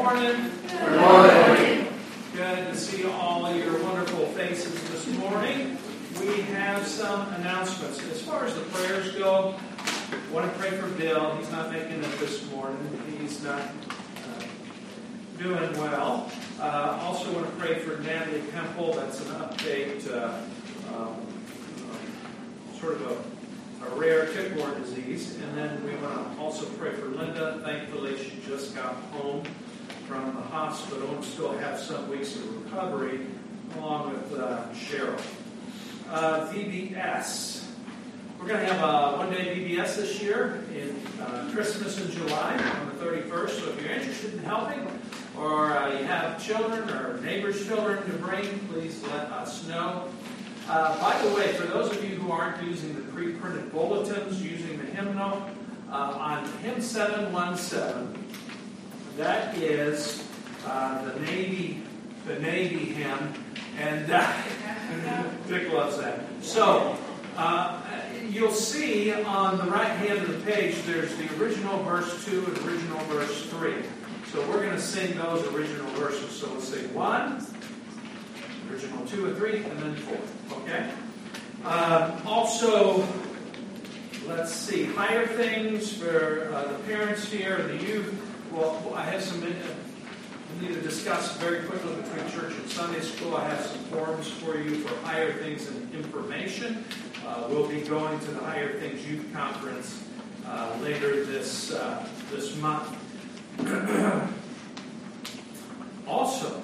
morning. Good morning. Good to see all of your wonderful faces this morning. We have some announcements. As far as the prayers go, I want to pray for Bill. He's not making it this morning. He's not doing well. Also want to pray for Natalie Temple. That's an update, sort of a rare tick-borne disease. And then we want to also pray for Linda. Thankfully, she just got home from the hospital and still have some weeks of recovery, along with Cheryl. VBS. We're going to have a one-day VBS this year in Christmas in July on the 31st. So if you're interested in helping, or you have children or neighbors' children to bring, please let us know. By the way, for those of you who aren't using the pre-printed bulletins, using the hymnal, on hymn 717, that is the Navy hymn, and Dick loves that. So you'll see on the right hand of the page, there's the original verse 2 and original verse 3. So we're going to sing those original verses. So we'll sing 1, original 2 and 3, and then 4. Okay? Also, let's see, higher things for the parents here and the youth. Well, I have some we need to discuss very quickly between church and Sunday school. I have some forms for you for higher things and information. We'll be going to the Higher Things Youth Conference later this month. Also,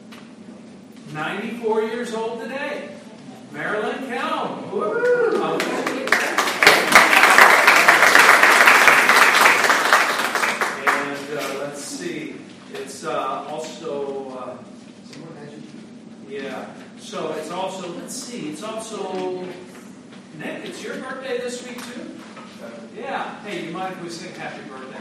94 years old today, Marilyn Kelm. And let's see, it's also, yeah, so it's also, let's see, it's also, Nick, it's your birthday this week too? Yeah. Hey, you mind if we sing happy birthday?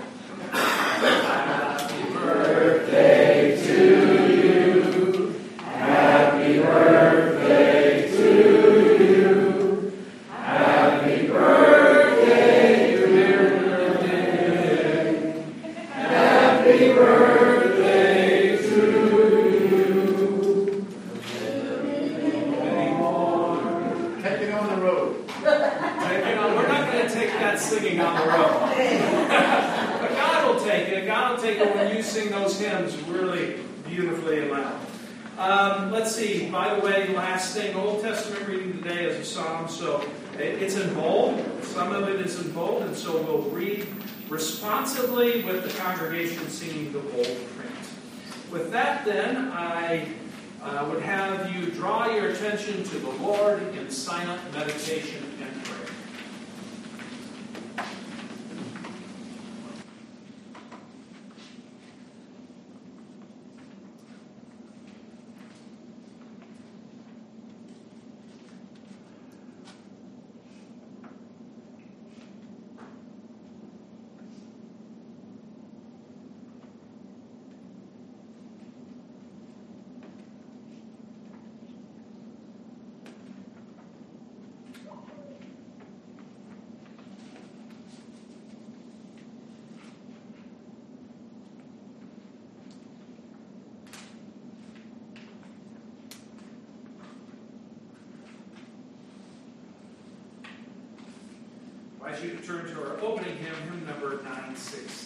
Happy birthday to you. Happy birthday to you. Happy birthday, dear Nick. Happy birthday to you. Any more? Take it on the road. We're not going to take that singing on the road. But God will take it. God will take it when you sing those hymns really beautifully and loud. Let's see. By the way, last thing, Old Testament reading today is a psalm, so it's in bold. Some of it is in bold, and so we'll read responsively with the congregation singing the bold print. With that, then, I would have you draw your attention to the Lord in silent meditation and prayer. I invite you to turn to our opening hymn, hymn number 966.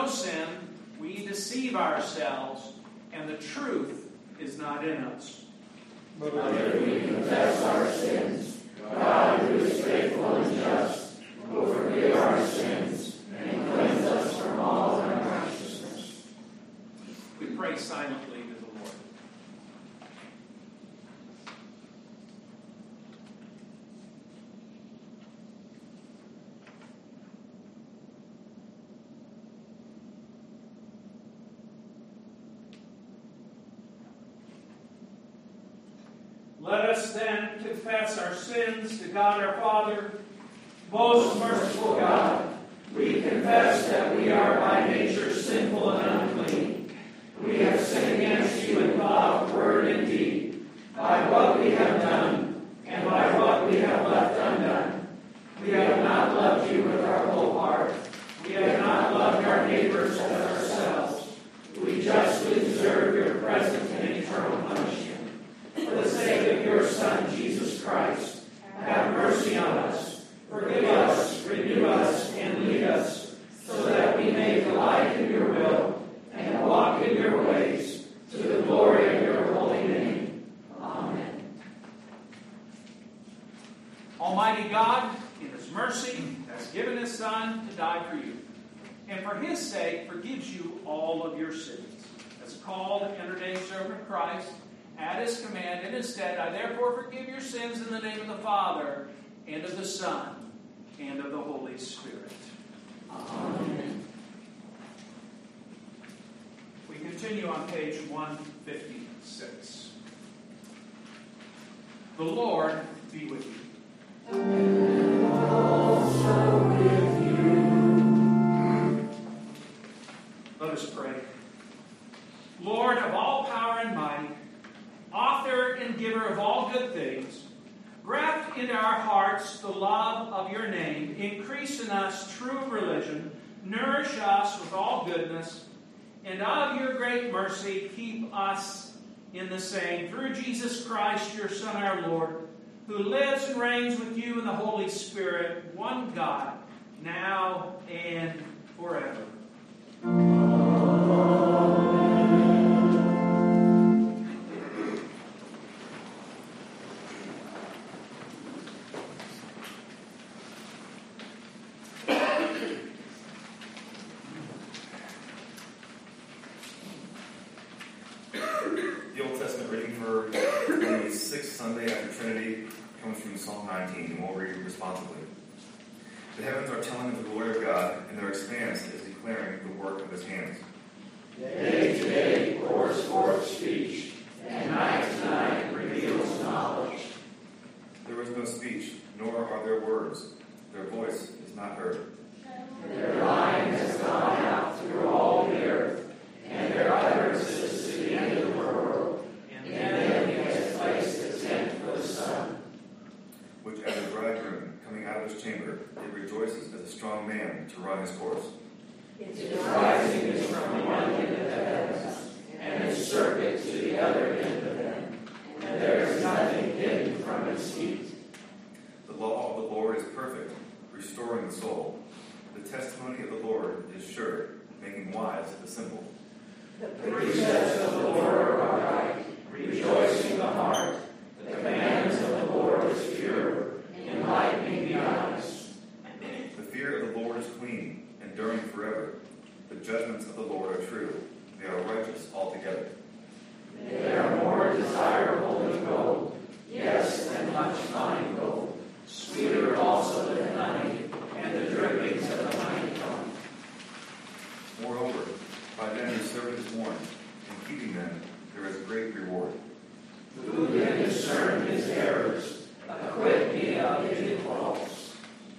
no sin, we deceive ourselves, and the truth is not in us. But if we confess our sins, God, who is faithful and just, will forgive our sins and cleanse us from all unrighteousness. We pray silently to the Lord. Let us then confess our sins to God our Father. Most merciful God, We confess that we are by nature sinful and unclean. We have sinned against you in thought, word, and deed, by what we have done and by what we have left undone. We have not loved you with our whole heart. We have not loved our neighbors as ourselves. We justly deserve your present and eternal punishment. For the sake of your Son, Jesus Christ, have mercy on us. Forgive us, renew us, and lead us, so that we may delight in your will and walk in your ways, to the glory of your holy name. Amen. Almighty God, in his mercy, has given his Son to die for you, and for his sake forgives you all of your sins. As called and ordained servant of Christ, at his command and his stead, I therefore forgive your sins in the name of the Father, and of the Son, and of the Holy Spirit. Amen. We continue on page 156. The Lord be with you. And also with you. Let us pray. Lord of all power and might, author and giver of all good things, graft into our hearts the love of your name, increase in us true religion, nourish us with all goodness, and of your great mercy keep us in the same, through Jesus Christ, your Son, our Lord, who lives and reigns with you in the Holy Spirit, one God, now and forever. The Old Testament reading for the sixth Sunday after Trinity comes from Psalm 19, and we'll read responsibly. The heavens are telling of the glory of God, and their expanse is declaring the work of his hands. Day to day pours forth speech, and night to night reveals knowledge. There is no speech, nor are there words. Their voice is not heard. Their line has gone out through all the earth, and their utterances to the end of the world. And then he has placed a tent for the sun. Which as a bridegroom coming out of his chamber, it rejoices as a strong man to run his course. Its rising is from one end of the heavens, and its circuit to the other end of them. And there is nothing hidden from its heat. The law of the Lord is perfect, restoring the soul. The testimony of the Lord is sure, making wise the simple. The precepts of the Lord are right, rejoicing the heart. The commands of the Lord is pure, enlightening the eyes. The fear of the Lord is clean, enduring forever. The judgments of the Lord are true. They are righteous altogether. They are more desirable than gold, yes, than much fine gold, sweeter also than honey, and the drippings of the honeycomb. Moreover, by them your servant is warned. In keeping them, there is great reward. Who can discern his errors? Acquit me of his faults.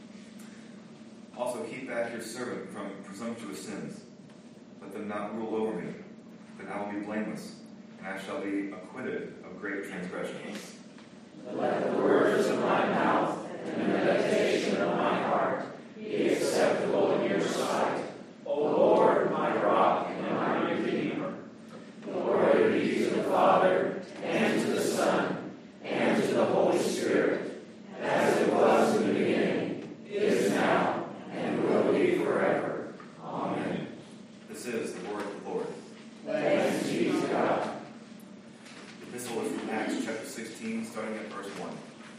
Also keep back your servant from presumptuous sins. Let them not rule over me. Then I will be blameless, and I shall be acquitted of great transgressions. Let the words of my mouth and the meditation of my heart be acceptable in your sight, O Lord, my rock and my redeemer. Glory be to the Father, and to the Son, and to the Holy Spirit, as it was in the beginning, is now, and will be forever. Amen. is the word of the Lord. Thanks be to God. The epistle is from Acts chapter 16, starting at verse 1.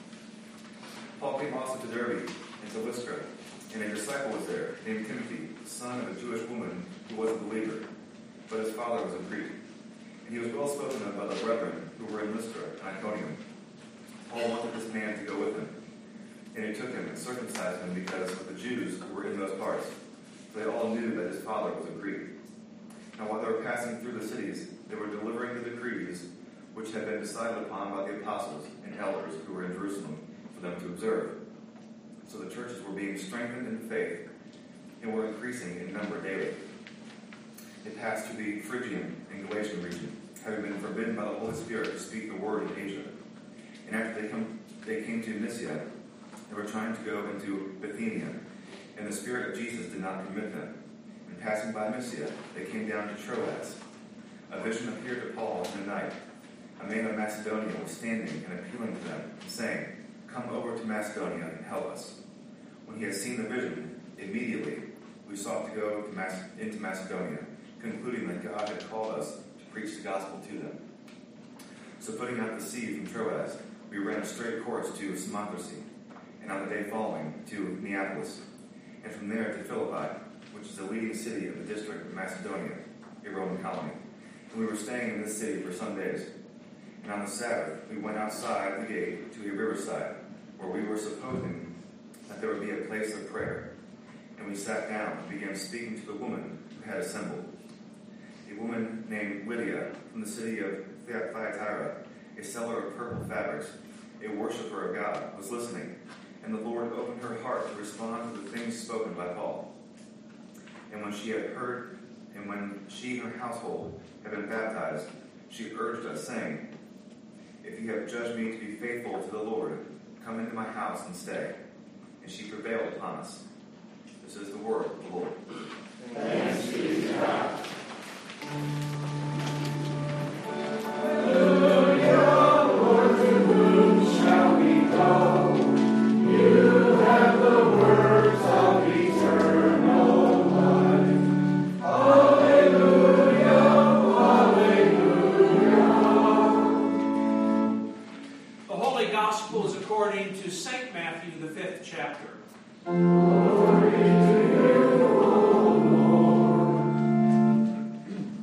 Paul came also to Derbe and to Lystra, and a disciple was there, named Timothy, the son of a Jewish woman who was a believer, but his father was a Greek. And he was well spoken of by the brethren who were in Lystra and Iconium. Paul wanted this man to go with him, and he took him and circumcised him because of the Jews who were in those parts, for they all knew that his father was a Greek. Now while they were passing through the cities, they were delivering the decrees which had been decided upon by the apostles and elders who were in Jerusalem for them to observe. So the churches were being strengthened in faith and were increasing in number daily. They passed through the Phrygian and Galatian region, having been forbidden by the Holy Spirit to speak the word in Asia. And after they came to Mysia, they were trying to go into Bithynia, and the Spirit of Jesus did not permit them. And passing by Mysia, they came down to Troas. A vision appeared to Paul in the night. A man of Macedonia was standing and appealing to them, saying, "Come over to Macedonia and help us." When he had seen the vision, immediately we sought to go into Macedonia, concluding that God had called us to preach the gospel to them. So putting out to sea from Troas, we ran a straight course to Samothrace, and on the day following to Neapolis, and from there to Philippi, which is the leading city of the district of Macedonia, a Roman colony. And we were staying in this city for some days. And on the Sabbath, we went outside the gate to a riverside, where we were supposing that there would be a place of prayer. And we sat down and began speaking to the woman who had assembled. A woman named Lydia from the city of Thyatira, a seller of purple fabrics, a worshiper of God, was listening, and the Lord opened her heart to respond to the things spoken by Paul. And when she had heard, and when she and her household had been baptized, she urged us, saying, "If you have judged me to be faithful to the Lord, come into my house and stay." And she prevailed upon us. This is the word of the Lord. Thanks be to God. To St. Matthew, the 5th chapter. Glory to you, O Lord.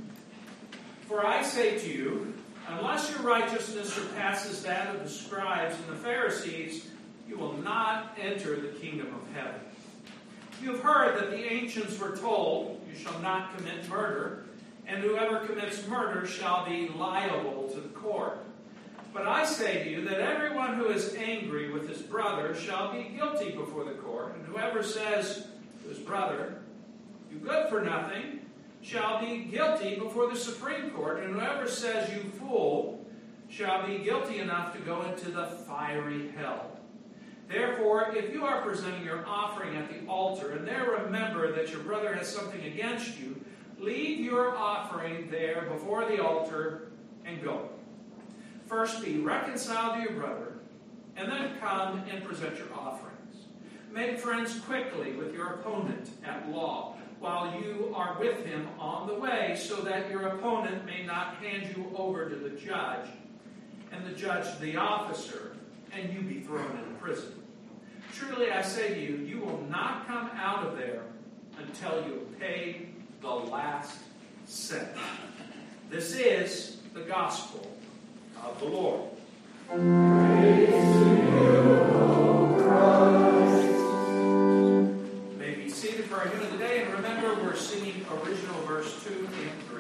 For I say to you, unless your righteousness surpasses that of the scribes and the Pharisees, you will not enter the kingdom of heaven. You have heard that the ancients were told, "You shall not commit murder, and whoever commits murder shall be liable to the court." But I say to you that everyone who is angry with his brother shall be guilty before the court, and whoever says to his brother, "You good for nothing," shall be guilty before the Supreme Court, and whoever says, "You fool," shall be guilty enough to go into the fiery hell. Therefore, if you are presenting your offering at the altar, and there remember that your brother has something against you, leave your offering there before the altar and go. First be reconciled to your brother, and then come and present your offerings. Make friends quickly with your opponent at law, while you are with him on the way, so that your opponent may not hand you over to the judge, and the judge to the officer, and you be thrown into prison. Truly I say to you, you will not come out of there until you have paid the last cent. This is the gospel of the Lord. Praise to you, O Christ. You may be seated for our hymn of the day, and remember we're singing original verse 2 and 3.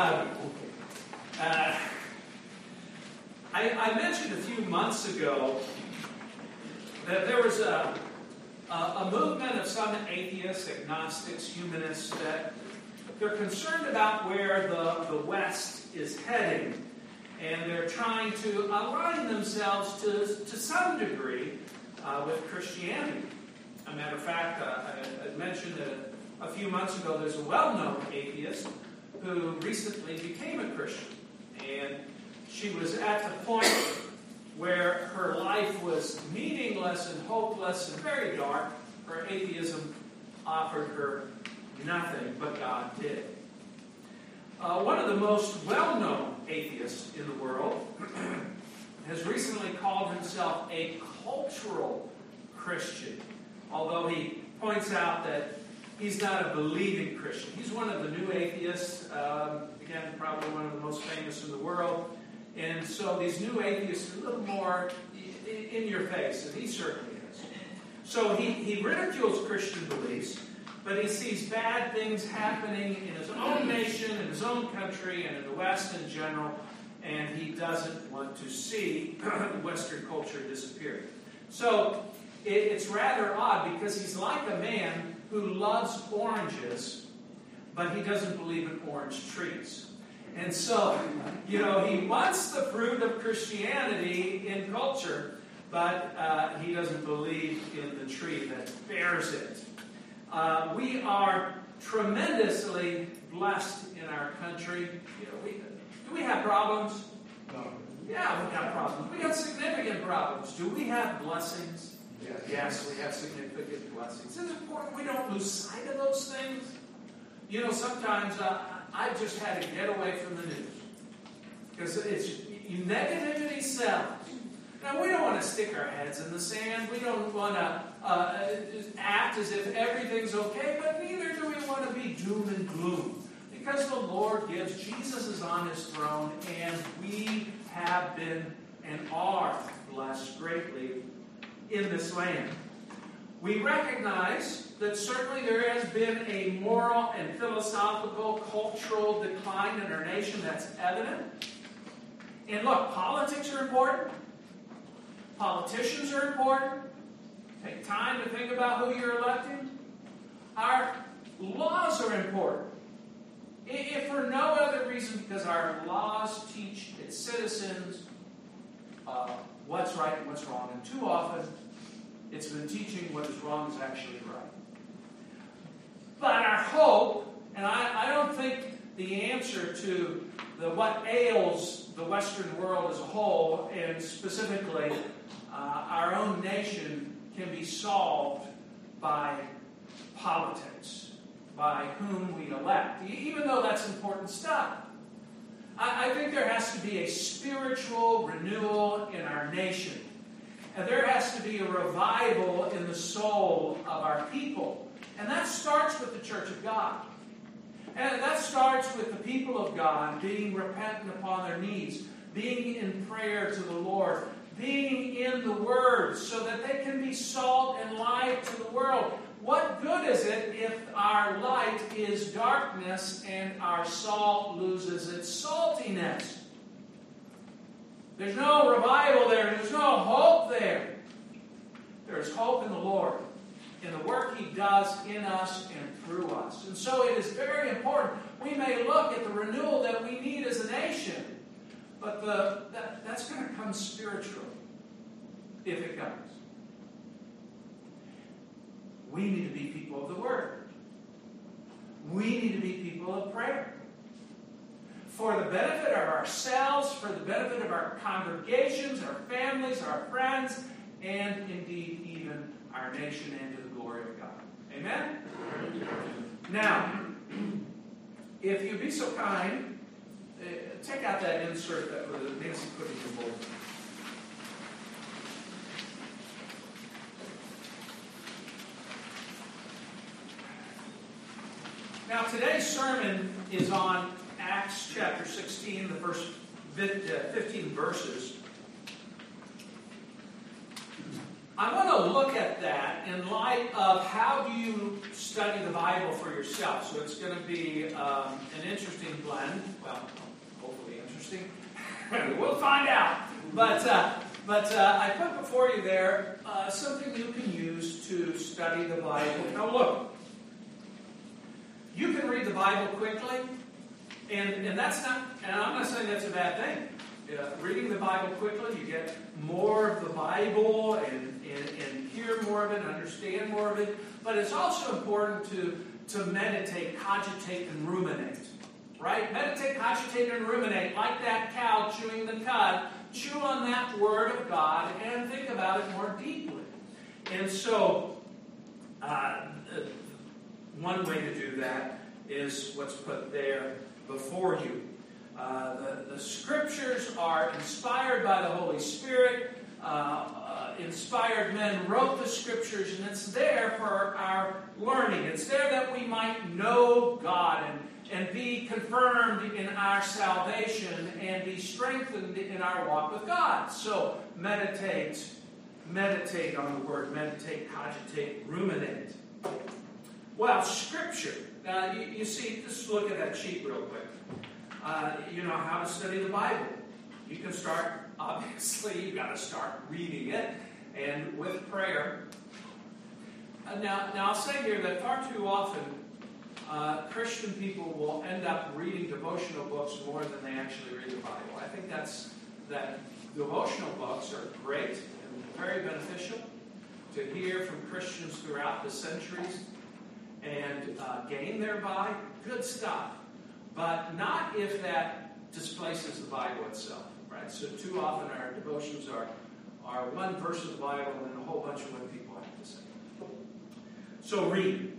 I mentioned a few months ago that there was a movement of some atheists, agnostics, humanists, that they're concerned about where the West is heading. And they're trying to align themselves to some degree with Christianity. As a matter of fact, I mentioned that a few months ago there's a well-known atheist who recently became a Christian. And she was at the point where her life was meaningless and hopeless and very dark. Her atheism offered her nothing, but God did. One of the most well-known atheists in the world has recently called himself a cultural Christian, although he points out that he's not a believing Christian. He's one of the new atheists, again, probably one of the most famous in the world. And so these new atheists are a little more in your face, and he certainly is. So he ridicules Christian beliefs, but he sees bad things happening in his own nation, in his own country, and in the West in general, and he doesn't want to see Western culture disappear. So it's rather odd, because he's like a man who loves oranges, but he doesn't believe in orange trees. And so, he wants the fruit of Christianity in culture, but he doesn't believe in the tree that bears it. We are tremendously blessed in our country. Do we have problems? No. Yeah, we have problems. We have significant problems. Do we have blessings? Yes, we have significant blessings. It's important we don't lose sight of those things. Sometimes I just had to get away from the news, because negativity sells. Now, we don't want to stick our heads in the sand. We don't want to act as if everything's okay, but neither do we want to be doom and gloom. Because the Lord gives. Jesus is on his throne, and we have been and are blessed greatly in this land. We recognize that certainly there has been a moral and philosophical, cultural decline in our nation. That's evident. And look, politics are important. Politicians are important. Take time to think about who you're electing. Our laws are important. If for no other reason, because our laws teach its citizens what's right and what's wrong. And too often, it's been teaching what is wrong is actually right. But our hope, and I don't think the answer to what ails the Western world as a whole, and specifically our own nation, can be solved by politics, by whom we elect, even though that's important stuff. I think there has to be a spiritual renewal in our nation. And there has to be a revival in the soul of our people. And that starts with the Church of God. And that starts with the people of God being repentant upon their knees, being in prayer to the Lord, being in the Word so that they can be salt and light to the world. What good is it if our light is darkness and our salt loses its saltiness? There's no revival there. There's no hope there. There's hope in the Lord, in the work He does in us and through us. And so it is very important. We may look at the renewal that we need as a nation, but that's going to come spiritually, if it comes. We need to be people of the Word. We need to be people of prayer. For the benefit of ourselves, for the benefit of our congregations, our families, our friends, and indeed even our nation, and to the glory of God. Amen? Now, if you'd be so kind, take out that insert that Nancy put in your bulletin. Now, today's sermon is on Acts chapter 16, the first 15 verses. I want to look at that in light of how do you study the Bible for yourself. So it's going to be an interesting blend. Well, hopefully interesting. We'll find out. But I put before you there something you can use to study the Bible. Now look, you can read the Bible quickly, and that's not, and I'm not saying that's a bad thing. Reading the Bible quickly, you get more of the Bible and hear more of it, understand more of it. But it's also important to meditate, cogitate, and ruminate. Right? Meditate, cogitate, and ruminate. Like that cow chewing the cud. Chew on that Word of God and think about it more deeply. And so, one way to do that is what's put there before you. The Scriptures are inspired by the Holy Spirit. Inspired men wrote the Scriptures, and it's there for our learning. It's there that we might know God and be confirmed in our salvation and be strengthened in our walk with God. So meditate on the Word. Meditate, cogitate, ruminate. Well, Scripture. Now, you see, just look at that sheet real quick. You know how to study the Bible. You can start, obviously, you've got to start reading it, and with prayer. Now I'll say here that far too often, Christian people will end up reading devotional books more than they actually read the Bible. I think that devotional books are great and very beneficial to hear from Christians throughout the centuries and gain thereby. Good stuff. But not if that displaces the Bible itself, right? So too often our devotions are one verse of the Bible and then a whole bunch of what people have to say. So read.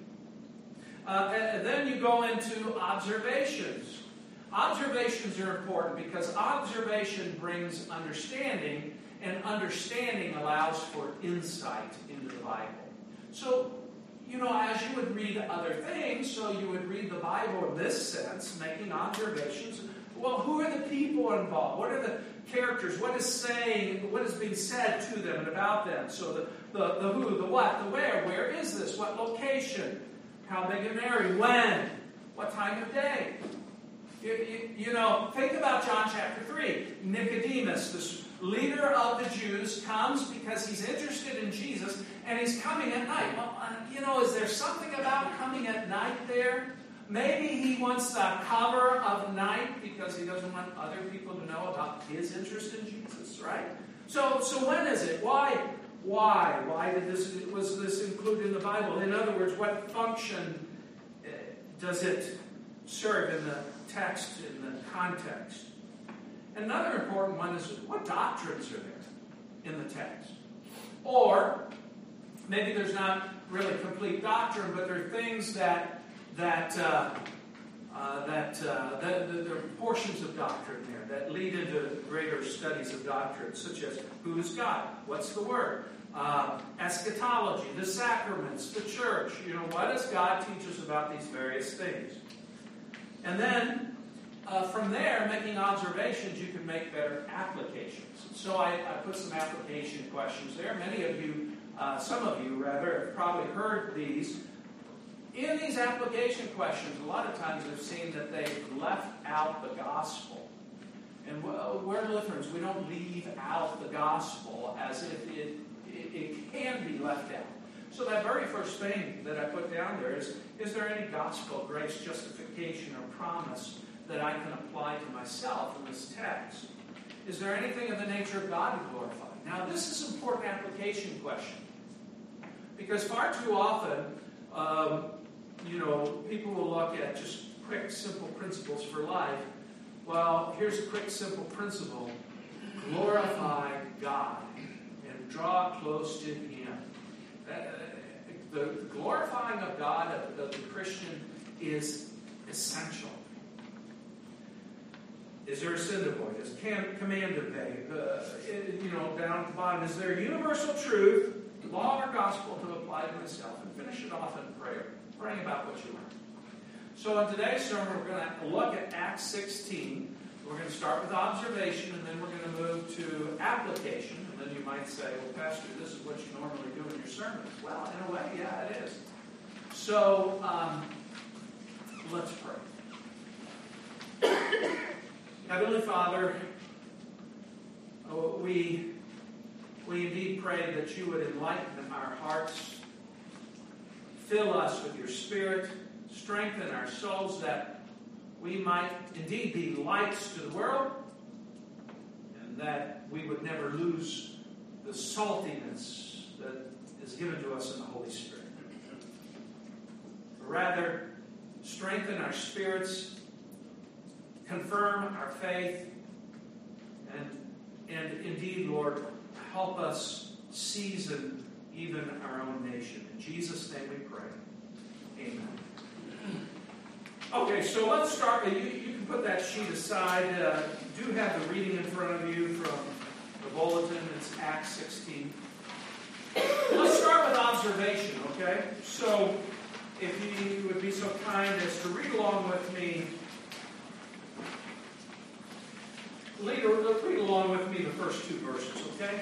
And then you go into observations. Observations are important because observation brings understanding, and understanding allows for insight into the Bible. So, you know, as you would read other things, so you would read the Bible in this sense, making observations. Well, who are the people involved? What are the characters? What is being said to them and about them? So the who, the what, the where is this? What location? How big and merry? When? What time of day? You know, think about John chapter 3. Nicodemus, this leader of the Jews, comes because he's interested in Jesus, and he's coming at night. Well, you know, is there something about coming at night there? Maybe he wants the cover of night because he doesn't want other people to know about his interest in Jesus, right? So when is it? Why? Why was this included in the Bible? In other words, what function does it serve in the text, in the context? Another important one is what doctrines are there in the text? Or maybe there's not really complete doctrine, but there are things that there are portions of doctrine there that lead into greater studies of doctrine, such as who is God? What's the Word? Eschatology, the sacraments, the church. You know, what does God teach us about these various things? And then, from there, making observations, you can make better applications. So I put some application questions there. Many of you, some of you rather, have probably heard these. In these application questions, a lot of times I've seen that they've left out the gospel. And we're Lutherans, we don't leave out the gospel as if it can be left out. So that very first thing that I put down there is there any gospel, grace, justification, or promise that I can apply to myself in this text? Is there anything of the nature of God to glorify? Now, this is an important application question. Because far too often, people will look at just quick, simple principles for life. Well, here's a quick, simple principle. Glorify God and draw close to Him. The glorifying of God of the Christian is essential. Is there a sin to avoid? Is command to obey? Down at the bottom, is there universal truth, law or gospel to apply to myself? And finish it off in prayer, praying about what you learned. So in today's sermon, we're going to look at Acts 16. We're going to start with observation, and then we're going to move to application. And then you might say, well, Pastor, this is what you normally do in your sermons. Well, in a way, yeah, it is. So, let's pray. Heavenly Father, we indeed pray that you would enlighten our hearts, fill us with your Spirit, strengthen our souls that we might indeed be lights to the world, and that we would never lose the saltiness that is given to us in the Holy Spirit. Rather, strengthen our spirits, confirm our faith, and indeed, Lord, help us season even our own nation. In Jesus' name we pray. Amen. Okay, so let's start. You can put that sheet aside. You do have the reading in front of you from the bulletin. It's Acts 16. Let's start with observation, okay? So, if you would be so kind as to read along with me. Read along with me the first two verses, okay?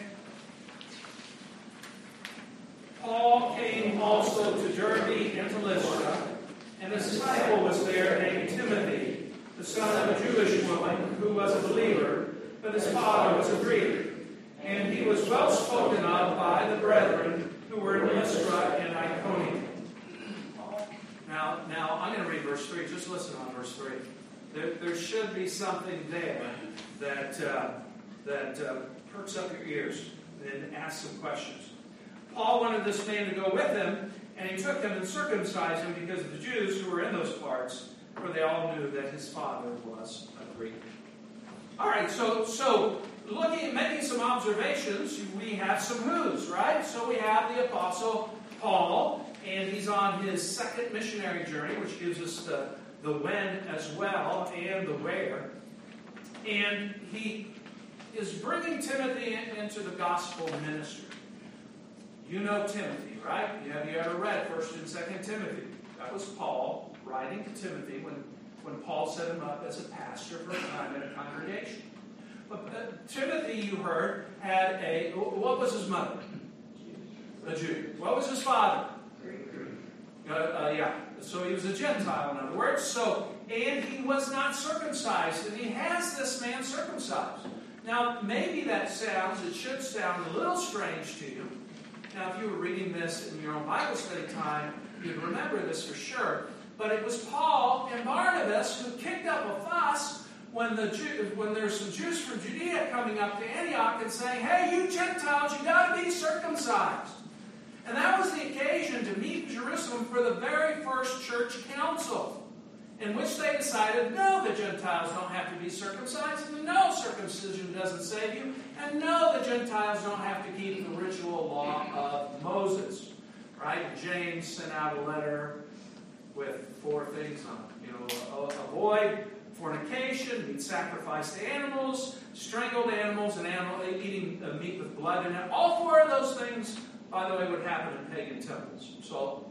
Paul came also to Derbe and to Lystra, and a disciple was there named Timothy, the son of a Jewish woman who was a believer, but his father was a Greek. And he was well spoken of by the brethren who were in Lystra and Iconium. Now I'm going to read verse 3. Just listen on verse 3. There should be something there that perks up your ears and asks some questions. Paul wanted this man to go with him, and he took him and circumcised him because of the Jews who were in those parts, for they all knew that his father was a Greek. All right, so looking at making some observations, we have some who's, right? So we have the Apostle Paul, and he's on his second missionary journey, which gives us the when as well, and the where. And he is bringing Timothy into the gospel ministry. You know Timothy, right? Have you ever read 1st and 2nd Timothy? That was Paul writing to Timothy when Paul set him up as a pastor for a time in a congregation. But Timothy, you heard, had what was his mother? A Jew. What was his father? So he was a Gentile, in other words. And he was not circumcised, and he has this man circumcised. Now, maybe it should sound a little strange to you. Now, if you were reading this in your own Bible study time, you'd remember this for sure. But it was Paul and Barnabas who kicked up a fuss when there's some Jews from Judea coming up to Antioch and saying, hey, you Gentiles, you got to be circumcised. And that was the occasion to meet in Jerusalem for the very first church council, in which they decided, no, the Gentiles don't have to be circumcised, and no, circumcision doesn't save you, and no, the Gentiles don't have to keep the ritual law of Moses. Right? James sent out a letter with 4 things on it. Avoid fornication, eat sacrificed animals, strangled animals, and eating meat with blood in it. All 4 of those things, by the way, would happen in pagan temples. So,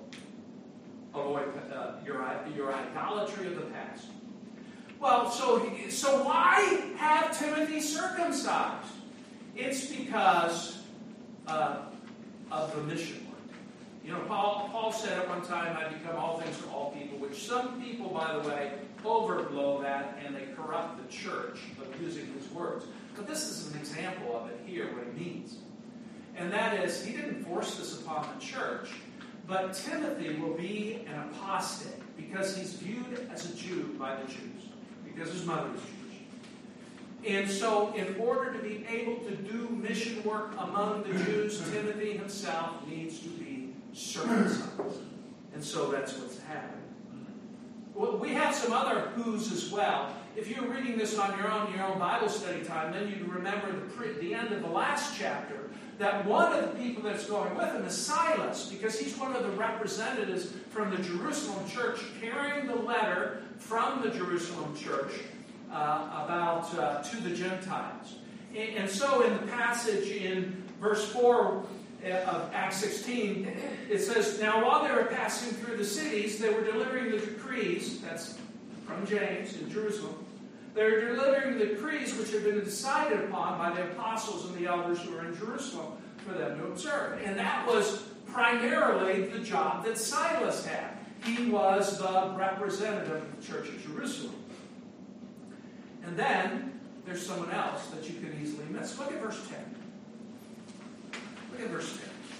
avoid your idolatry of the past. Well, so why have Timothy circumcised? It's because of the mission work. Paul said at one time, I become all things to all people, which some people, by the way, overblow that and they corrupt the church of using his words. But this is an example of it here, what it means. And that is, he didn't force this upon the church, but Timothy will be an apostate because he's viewed as a Jew by the Jews, because his mother is Jewish. And so, in order to be able to do mission work among the Jews, Timothy himself needs to be circumcised. And so that's what's happening. Well, we have some other who's as well. If you're reading this on your own Bible study time, then you remember the end of the last chapter, that one of the people that's going with him is Silas, because he's one of the representatives from the Jerusalem church carrying the letter from the Jerusalem church to the Gentiles. And so in the passage in verse 4 of Acts 16, it says, now while they were passing through the cities, they were delivering the decrees, that's from James in Jerusalem, They're delivering the decrees which have been decided upon by the apostles and the elders who are in Jerusalem for them to observe. And that was primarily the job that Silas had. He was the representative of the church of Jerusalem. And then there's someone else that you can easily miss. Look at verse 10. Look at verse 10.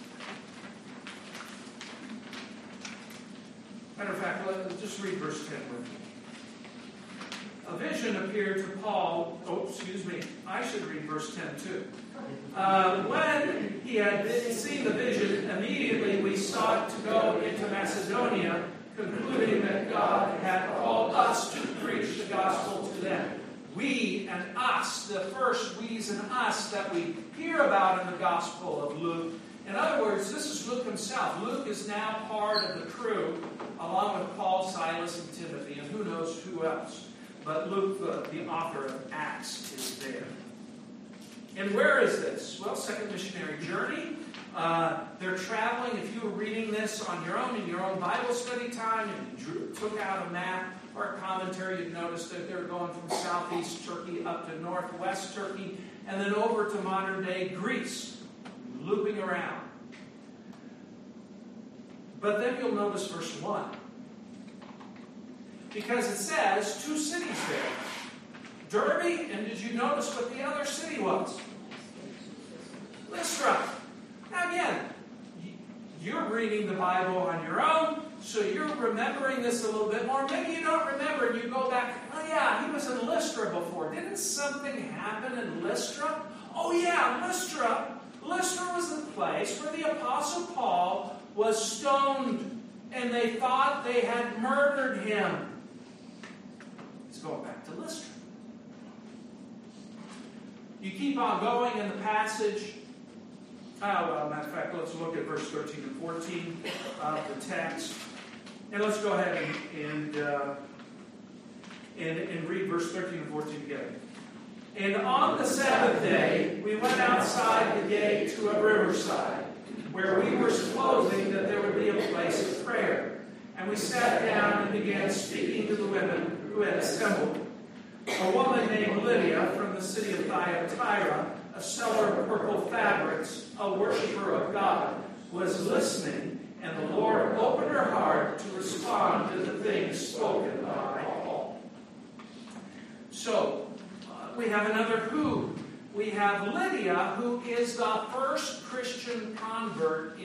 Matter of fact, let's just read verse 10 with me. A vision appeared to Paul. I should read verse 10 too. When he had seen the vision, immediately we sought to go into Macedonia, concluding that God had called us to preach the gospel to them. We and us, the first we's and us that we hear about in the gospel of Luke. In other words, this is Luke himself. Luke is now part of the crew, along with Paul, Silas, and Timothy, and who knows who else. But Luke, the author of Acts, is there. And where is this? Well, second missionary journey. They're traveling. If you were reading this on your own, in your own Bible study time, and you took out a map or a commentary, you'd notice that they're going from southeast Turkey up to northwest Turkey, and then over to modern-day Greece, looping around. But then you'll notice verse 1. Because it says 2 cities there. Derbe, and did you notice what the other city was? Lystra. Now again, you're reading the Bible on your own, so you're remembering this a little bit more. Maybe you don't remember and you go back, oh yeah, he was in Lystra before. Didn't something happen in Lystra? Oh yeah, Lystra. Lystra was the place where the Apostle Paul was stoned, and they thought they had murdered him. He's going back to Lystra. You keep on going in the passage. Matter of fact, let's look at verse 13 and 14 of the text. And let's go ahead and read verse 13 and 14 together. And on the Sabbath day, we went outside the gate to a riverside, where we were supposing that there would be a place of prayer. And we sat down and began speaking to the women who had assembled. A woman named Lydia from the city of Thyatira, a seller of purple fabrics, a worshiper of God, was listening, and the Lord opened her heart to respond to the things spoken by Paul. So, we have another who. We have Lydia, who is the first Christian convert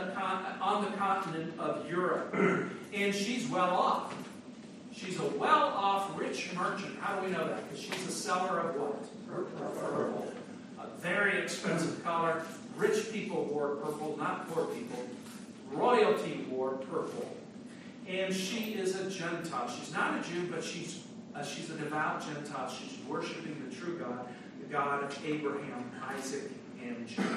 on the continent of Europe. And she's well off. She's a well-off, rich merchant. How do we know that? Because she's a seller of what? Purple. A very expensive color. Rich people wore purple, not poor people. Royalty wore purple. And she is a Gentile. She's not a Jew, but she's a devout Gentile. She's worshiping the true God, the God of Abraham, Isaac, and Jacob.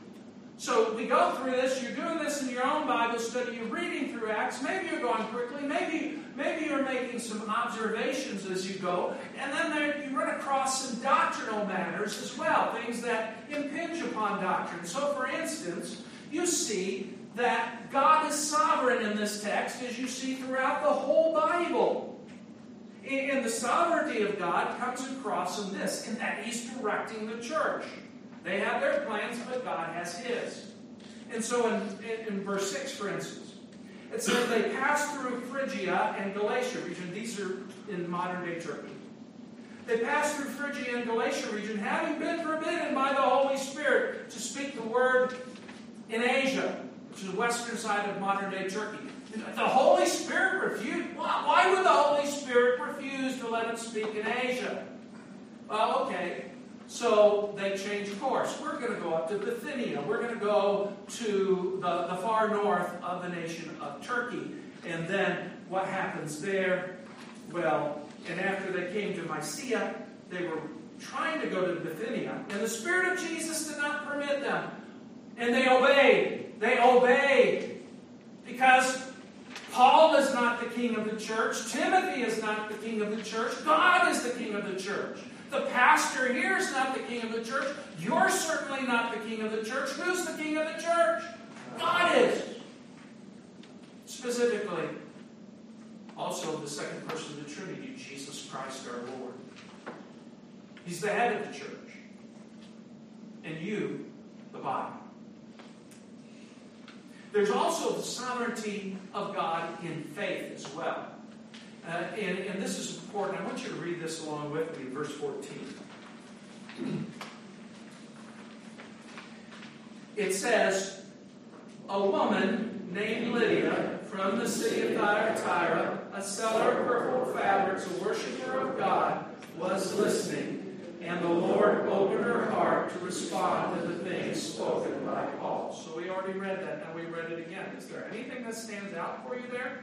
So we go through this. You're doing this in your own Bible study. You're reading through Acts. Maybe you're going quickly. Maybe you're making some observations as you go. And then you run across some doctrinal matters as well, things that impinge upon doctrine. So, for instance, you see that God is sovereign in this text, as you see throughout the whole Bible. And the sovereignty of God comes across in this, in that He's directing the church. They have their plans, but God has His. And so in verse 6, for instance, it says they passed through Phrygia and Galatia region. These are in modern-day Turkey. They passed through Phrygia and Galatia region, having been forbidden by the Holy Spirit to speak the word in Asia, which is the western side of modern-day Turkey. The Holy Spirit refused. Why would the Holy Spirit refuse to let them speak in Asia? Well, okay. So they changed course. We're going to go up to Bithynia. We're going to go to the far north of the nation of Turkey. And then what happens there? Well, and after they came to Mysia, they were trying to go to Bithynia. And the Spirit of Jesus did not permit them. And they obeyed. They obeyed. Because Paul is not the king of the church. Timothy is not the king of the church. God is the king of the church. The pastor here is not the king of the church. You're certainly not the king of the church. Who's the king of the church? God is. Specifically, also the second person of the Trinity, Jesus Christ our Lord. He's the head of the church. And you, the body. There's also the sovereignty of God in faith as well. And this is important. I want you to read this along with me in verse 14. It says, a woman named Lydia from the city of Thyatira, a seller of purple fabrics, a worshiper of God, was listening, and the Lord opened her heart to respond to the things spoken by Paul. So we already read that. Now we read it again. Is there anything that stands out for you there?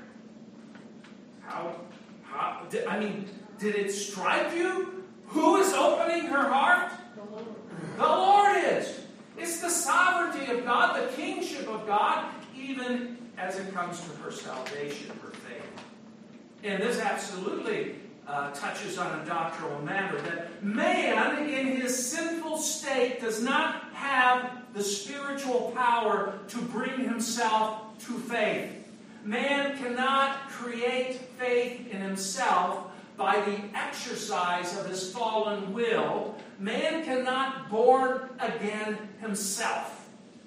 Did it strike you? Who is opening her heart? The Lord is. It's the sovereignty of God, the kingship of God, even as it comes to her salvation, her faith. And this absolutely touches on a doctrinal matter, that man in his sinful state does not have the spiritual power to bring himself to faith. Man cannot create faith in himself by the exercise of his fallen will. Man cannot born again himself.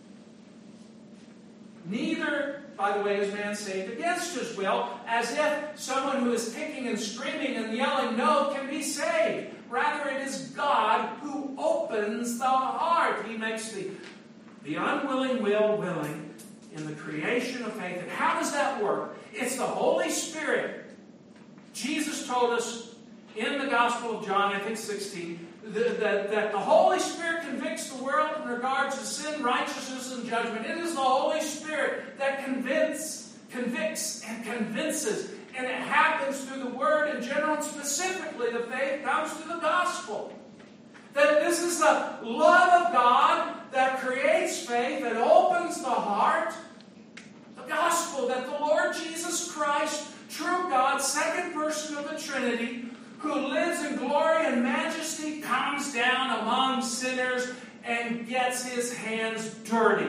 Neither, by the way, is man saved against his will, as if someone who is kicking and screaming and yelling no can be saved. Rather, it is God who opens the heart. He makes the unwilling will willing in the creation of faith. And how does that work? It's the Holy Spirit. Jesus told us in the Gospel of John, I think 16, that the Holy Spirit convicts the world in regards to sin, righteousness, and judgment. It is the Holy Spirit that convicts and convinces. And it happens through the Word in general, and specifically the faith comes through the Gospel. That this is the love of God that creates faith, that opens the heart. The Gospel that the Lord Jesus Christ, true God, second person of the Trinity, who lives in glory and majesty, comes down among sinners and gets his hands dirty.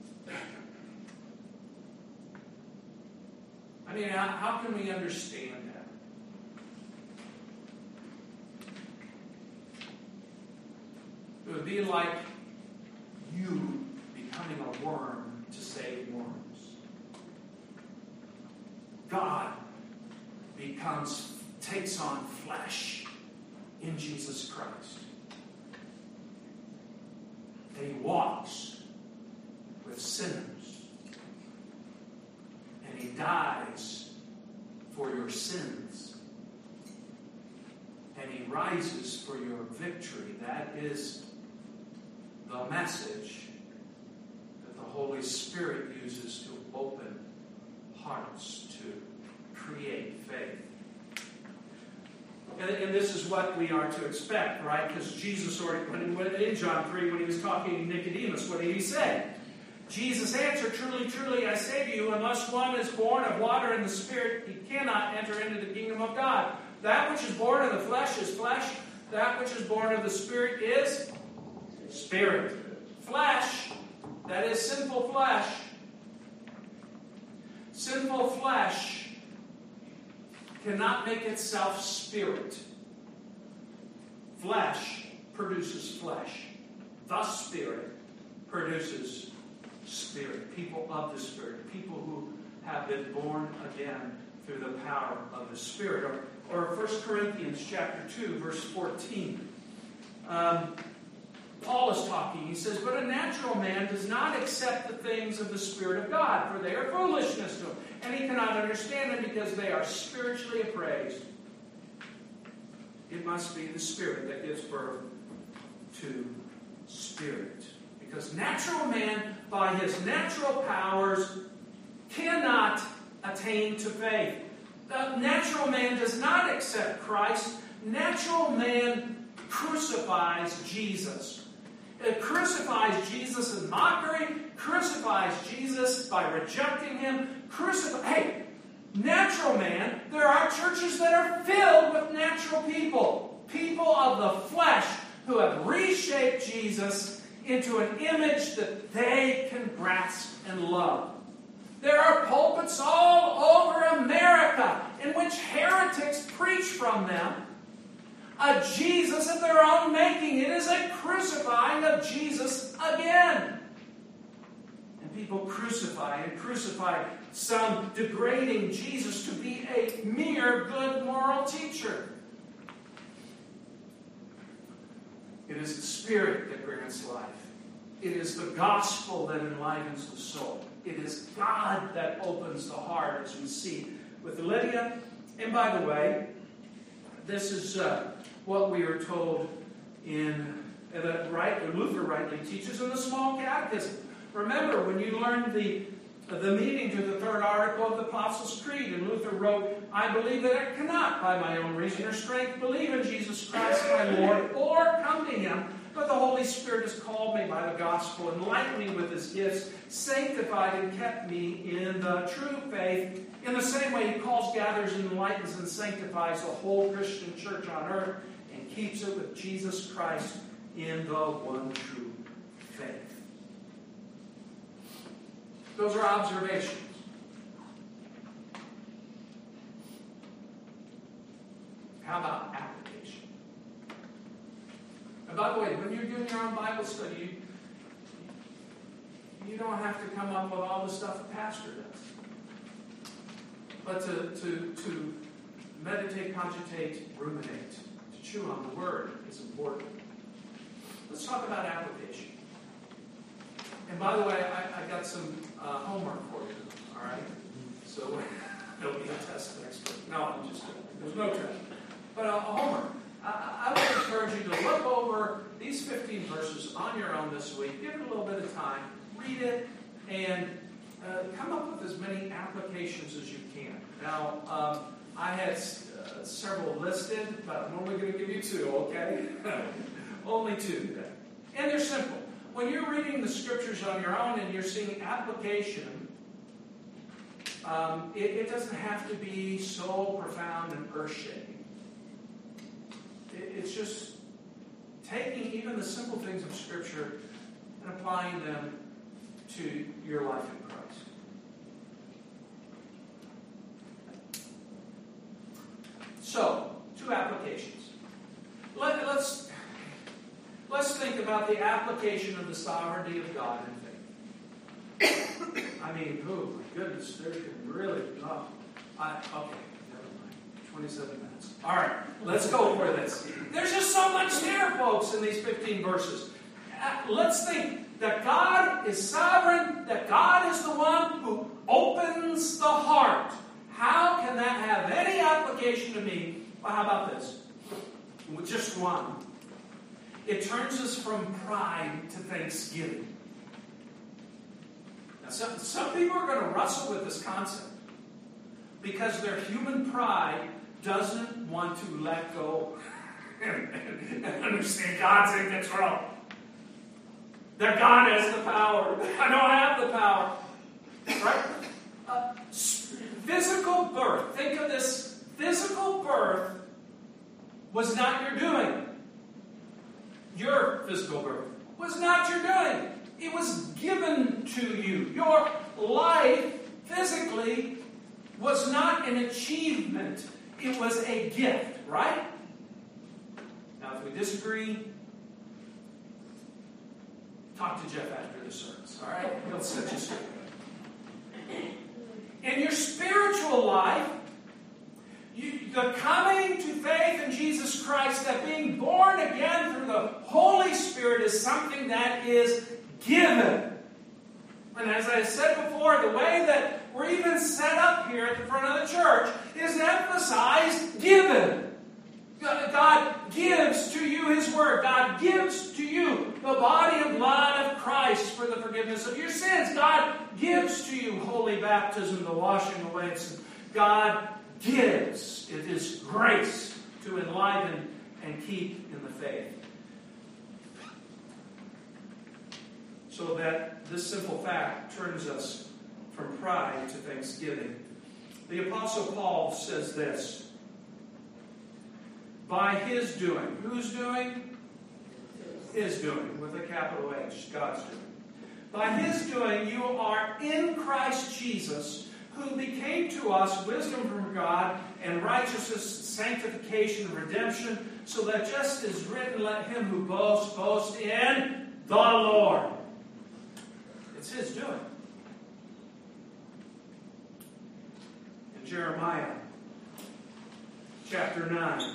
I mean, how can we understand that? It would be like you becoming a worm to save worms. God takes on flesh in Jesus Christ. And he walks with sinners. And he dies for your sins. And he rises for your victory. That is the message that the Holy Spirit uses to open hearts, to create faith. And this is what we are to expect, right? Because Jesus already, in John 3, when he was talking to Nicodemus, what did he say? Jesus answered, truly, truly, I say to you, unless one is born of water and the Spirit, he cannot enter into the kingdom of God. That which is born of the flesh is flesh. That which is born of the Spirit is spirit. Flesh, that is sinful flesh. Sinful flesh cannot make itself spirit. Flesh produces flesh. The Spirit produces spirit. People of the Spirit. People who have been born again through the power of the Spirit. Or 1 Corinthians chapter 2, verse 14. Paul is talking. He says, but a natural man does not accept the things of the Spirit of God, for they are foolishness to him. And he cannot understand them because they are spiritually appraised. It must be the Spirit that gives birth to spirit. Because natural man, by his natural powers, cannot attain to faith. The natural man does not accept Christ. Natural man crucifies Jesus. It crucifies Jesus in mockery, crucifies Jesus by rejecting him. Hey, natural man, there are churches that are filled with natural people. People of the flesh who have reshaped Jesus into an image that they can grasp and love. There are pulpits all over America in which heretics preach from them a Jesus of their own making. It is a crucifying of Jesus again. And people crucify and crucify, some degrading Jesus to be a mere good moral teacher. It is the Spirit that grants life. It is the gospel that enlivens the soul. It is God that opens the heart, as we see with Lydia. And by the way, this is what we are told that Luther rightly teaches in the Small Catechism. Remember, when you learned the meaning to the third article of the Apostles' Creed, and Luther wrote, I believe that I cannot, by my own reason or strength, believe in Jesus Christ my Lord, or come to him, but the Holy Spirit has called me by the gospel, enlightened me with his gifts, sanctified and kept me in the true faith. In the same way, he calls, gathers, enlightens, and sanctifies the whole Christian church on earth, and keeps it with Jesus Christ in the one true faith. Those are observations. How about application? And by the way, when you're doing your own Bible study, you don't have to come up with all the stuff a pastor does. But to meditate, cogitate, ruminate, to chew on the Word is important. Let's talk about application. And by the way, I got some homework for you, all right? So there'll be a test next week. No, I'm just kidding. There's no test. But a homework. I would encourage you to look over these 15 verses on your own this week. Give it a little bit of time. Read it and come up with as many applications as you can. Now, I had several listed, but I'm only going to give you 2, okay? Only 2 today. And they're simple. When you're reading the scriptures on your own and you're seeing application, it doesn't have to be so profound and earth-shaking. It's just taking even the simple things of Scripture and applying them to your life in Christ. So, 2 applications. Let's think about the application of the sovereignty of God in faith. I mean, oh my goodness, there can really, okay, never mind. 27 minutes. All right, let's go for this. There's just so much there, folks, in these 15 verses. Let's think that God is sovereign, that God is the one who opens the heart. How can that have any application to me? Well, how about this? With just one. It turns us from pride to thanksgiving. Now, some people are going to wrestle with this concept because their human pride doesn't want to let go and understand God's in control. That God has the power. I don't have the power. Right? Physical birth. Think of this. Physical birth was not your doing. Your physical birth was not your doing. It was given to you. Your life, physically, was not an achievement. It was a gift, right? Now, if we disagree, talk to Jeff after the service, all right? He'll set you straight. In your spiritual life, the coming to faith in Jesus Christ, that being born again through the Holy Spirit is something that is given. And as I said before, the way that we're even set up here at the front of the church is emphasized given. God gives to you His Word. God gives to you the body and blood of Christ for the forgiveness of your sins. God gives to you holy baptism, the washing away of sin. God gives. It is grace to enliven and keep in the faith. So that this simple fact turns us from pride to thanksgiving. The Apostle Paul says this: by His doing. Whose doing? His doing, with a capital H, God's doing. By His doing, you are in Christ Jesus, who became to us wisdom from God and righteousness, sanctification, redemption, So that just as written, let him who boasts, boast in the Lord. It's his doing. In Jeremiah chapter 9.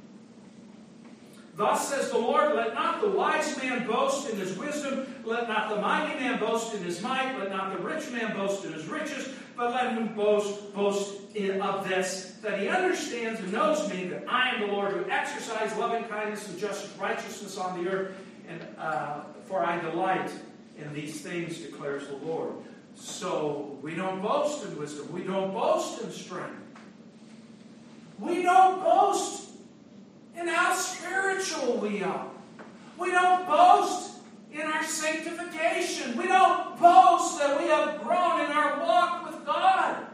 Thus says the Lord, let not the wise man boast in his wisdom, let not the mighty man boast in his might, let not the rich man boast in his riches, but let him boast of this, that he understands and knows me, that I am the Lord who exercise loving kindness and justice, righteousness on the earth, and for I delight in these things, declares the Lord. So we don't boast in wisdom. We don't boast in strength. We don't boast in how spiritual we are. We don't boast in our sanctification. We don't boast that we have grown in our walk with God.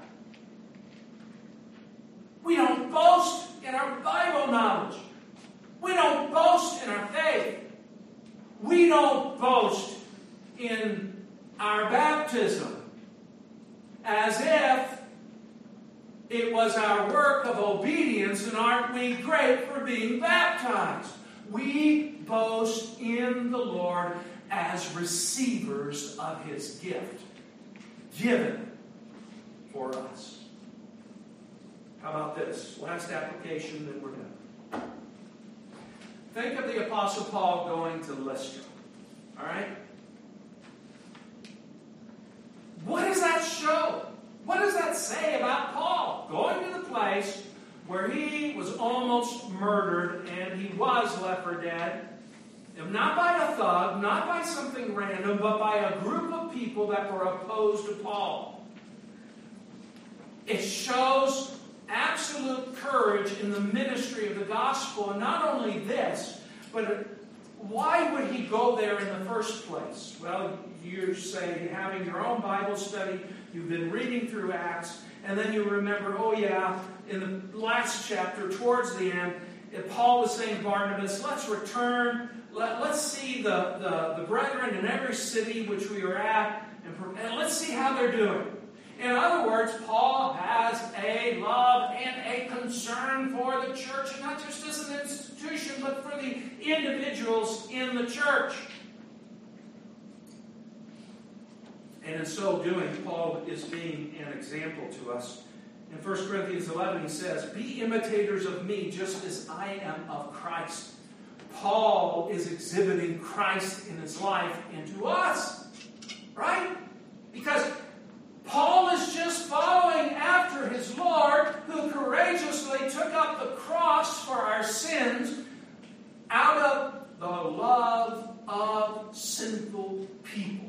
We don't boast in our Bible knowledge. We don't boast in our faith. We don't boast in our baptism as if it was our work of obedience, and aren't we great for being baptized? We boast in the Lord as receivers of his gift, given for us. How about this? Last application, then we're done. Think of the Apostle Paul going to Lystra. All right? What does that show? What does that say about Paul? Going to the place where he was almost murdered and he was left for dead. And not by a thug, not by something random, but by a group of people that were opposed to Paul. It shows absolute courage in the ministry of the gospel. And not only this, but why would he go there in the first place? Well, you're, say, having your own Bible study. You've been reading through Acts, and then you remember, oh yeah, in the last chapter, towards the end, Paul was saying to Barnabas, let's return, let's see the brethren in every city which we are at, and let's see how they're doing. In other words, Paul has a love and a concern for the church, not just as an institution, but for the individuals in the church. And in so doing, Paul is being an example to us. In 1 Corinthians 11, he says, be imitators of me just as I am of Christ. Paul is exhibiting Christ in his life into us. Right? Because Paul is just following after his Lord, who courageously took up the cross for our sins out of the love of sinful people.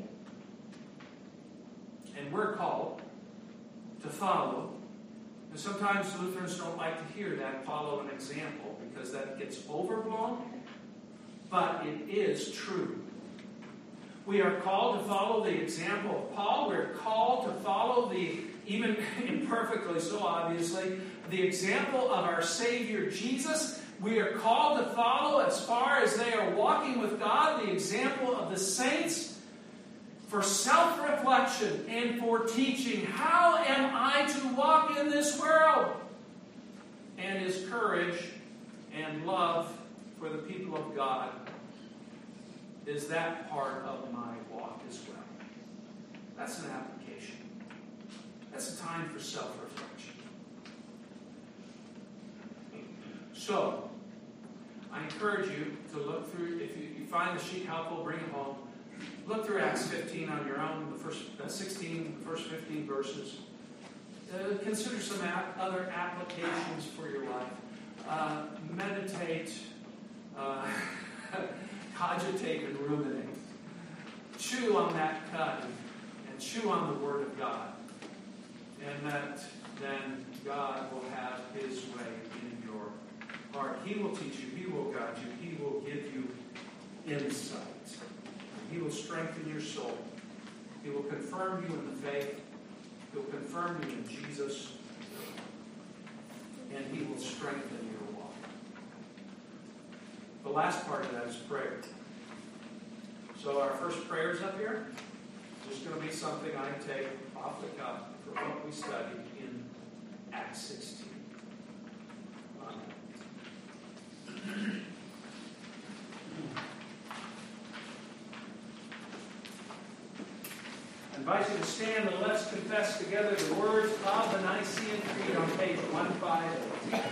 And we're called to follow. And sometimes Lutherans don't like to hear that, follow an example, because that gets overblown. But it is true. We are called to follow the example of Paul. We're called to follow even imperfectly so obviously, the example of our Savior Jesus. We are called to follow, as far as they are walking with God, the example of the saints, for self-reflection and for teaching. How am I to walk in this world? And his courage and love for the people of God is that part of my walk as well. That's an application. That's a time for self-reflection. So, I encourage you to look through, if you find the sheet helpful, bring it home. Look through Acts 15 on your own, the first 16, the first 15 verses. Consider some other applications for your life. Meditate, cogitate, and ruminate. Chew on that cud and chew on the Word of God. And that then God will have His way in your heart. He will teach you. He will guide you. He will give you insight. He will strengthen your soul. He will confirm you in the faith. He will confirm you in Jesus. And He will strengthen your walk. The last part of that is prayer. So our first prayer is up here. It's just going to be something I take off the cuff from what we studied in Acts 16. I invite you to stand and let's confess together the words of the Nicene Creed on page 158.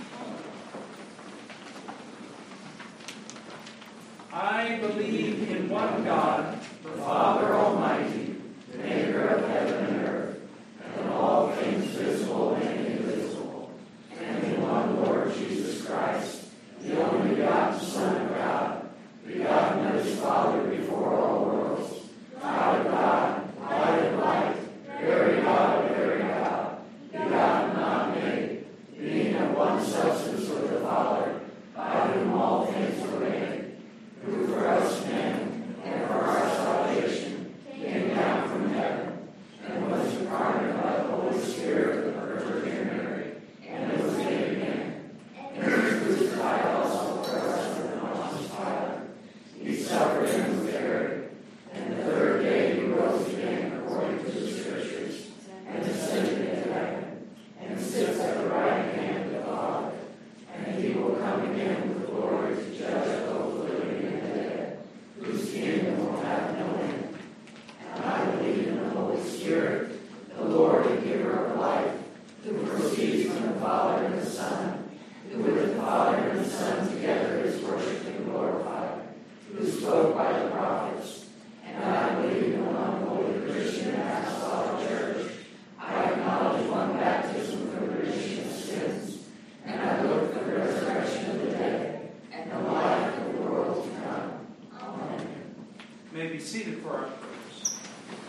I believe in one God, the Father Almighty, maker of heaven and earth, and all things visible and invisible, and in one Lord Jesus Christ, the only begotten Son of God, begotten of his Father before all worlds, God of God, light of light, very God of very God, begotten, not made, being of one substance with the Father, by whom all things were made, who for us men and for our salvation came down from heaven, and was incarnate by the Holy Spirit of the Virgin Mary, and was made man, and was crucified also for us under Pontius Pilate. He suffered and was buried, and the third day he rose again according to the Scriptures, and ascended into heaven, and sits at the right hand of the Father, and he will come again with glory to judge both the living and the dead, whose kingdom will have no end. And I believe in the Holy Spirit, the Lord and giver of life, who proceeds from the Father and the Son, who with the Father and the Son together is worshipped and glorified, who spoke by the prophets. And I believe in one holy Christian and apostolic church. I acknowledge one baptism for the remission of sins, and I look for the resurrection of the dead and the life of the world to come. Amen. You may be seated for our prayers.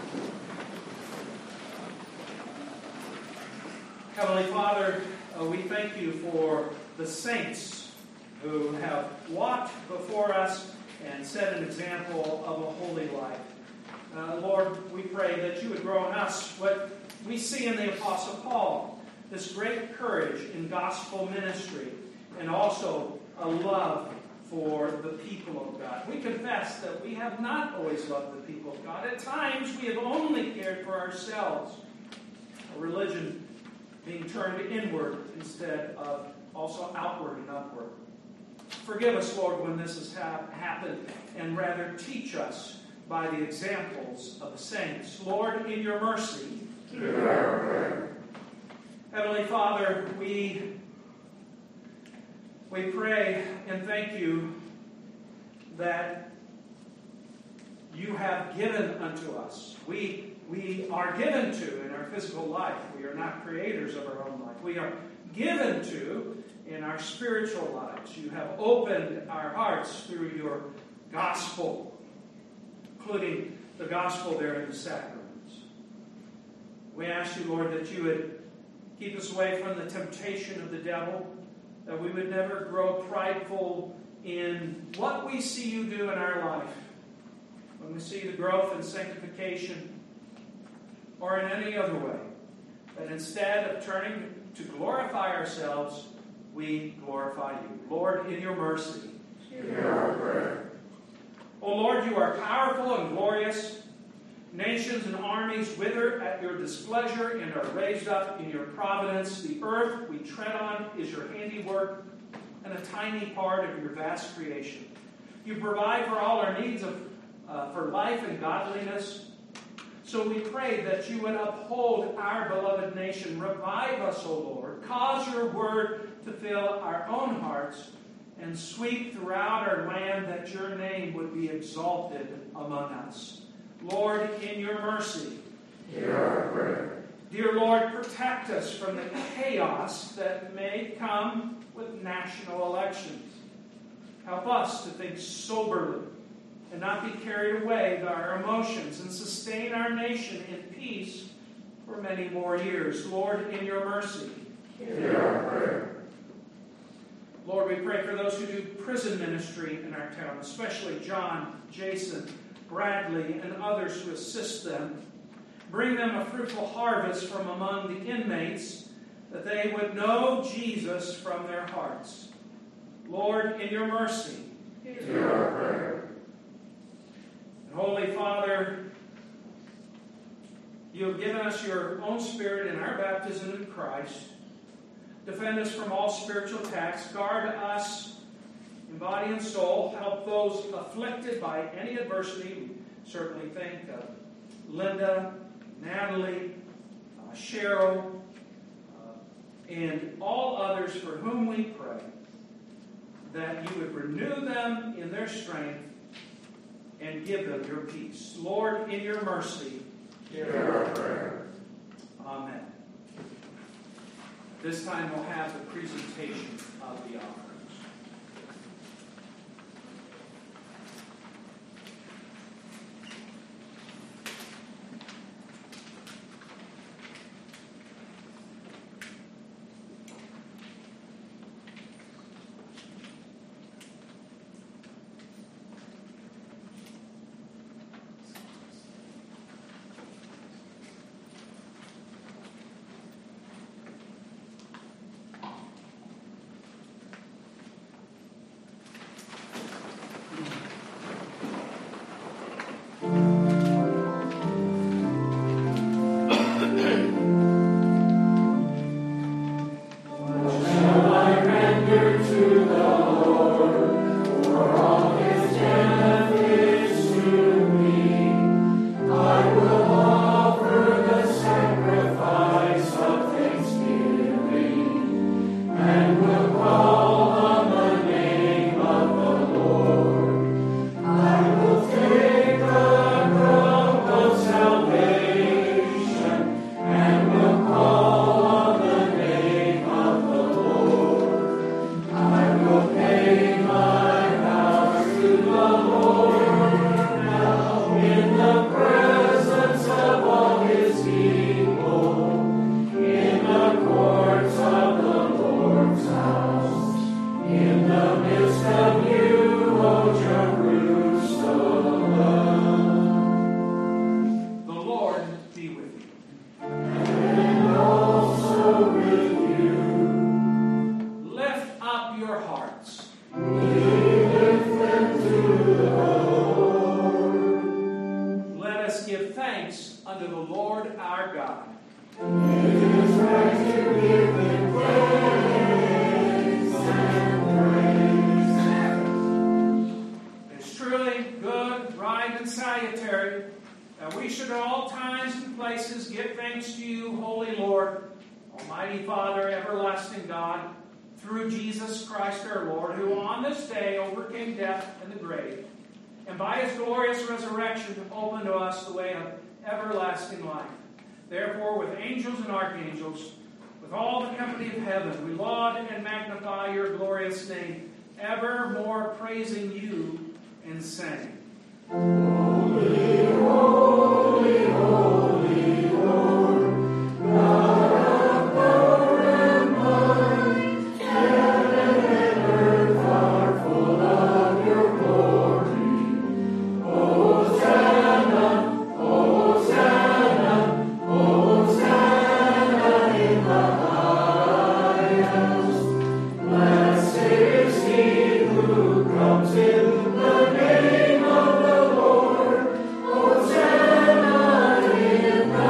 Heavenly Father, we thank you for the saints who have walked before us and set an example of a holy life. Lord, we pray that you would grow in us what we see in the Apostle Paul, this great courage in gospel ministry, and also a love for the people of God. We confess that we have not always loved the people of God. At times we have only cared for ourselves. A religion being turned inward instead of also outward and upward. Forgive us, Lord, when this has happened, and rather teach us by the examples of the saints. Lord, in your mercy, Hear our prayer. Heavenly Father, we pray and thank you that you have given unto us. We are given to in our physical life. We are not creators of our own life. We are given to in our spiritual lives. You have opened our hearts through your gospel, including the gospel there in the sacraments. We ask you, Lord, that you would keep us away from the temptation of the devil, that we would never grow prideful in what we see you do in our life. When we see the growth and sanctification, or in any other way, that instead of turning to glorify ourselves, we glorify you. Lord, in your mercy, Hear our prayer. O Lord, you are powerful and glorious. Nations and armies wither at your displeasure and are raised up in your providence. The earth we tread on is your handiwork and a tiny part of your vast creation. You provide for all our needs for life and godliness. So we pray that you would uphold our beloved nation. Revive us, O Lord. Cause your word to fill our own hearts and sweep throughout our land, that your name would be exalted among us. Lord, in your mercy, Hear our prayer. dear Lord, protect us from the chaos that may come with national elections. Help us to think soberly and not be carried away by our emotions, and sustain our nation in peace for many more years. Lord, in your mercy, Hear our prayer. Lord, we pray for those who do prison ministry in our town, especially John, Jason, Bradley, and others who assist them. Bring them a fruitful harvest from among the inmates, that they would know Jesus from their hearts. Lord, in your mercy, Hear our prayer. and Holy Father, you have given us your own Spirit in our baptism in Christ. Defend us from all spiritual attacks. Guard us in body and soul. Help those afflicted by any adversity. We certainly think of Linda, Natalie, Cheryl, and all others for whom we pray that you would renew them in their strength and give them your peace. Lord, in your mercy, hear our prayer. Amen. This time we'll have the presentation of the offerings. Therefore, with angels and archangels, with all the company of heaven, we laud and magnify your glorious name, evermore praising you and saying, Holy, holy, holy, Lord, God of power and might, heaven and earth are full of your glory. Hosanna, Hosanna, Hosanna in the highest. Blessed is he who comes in the name of the Lord. Hosanna in the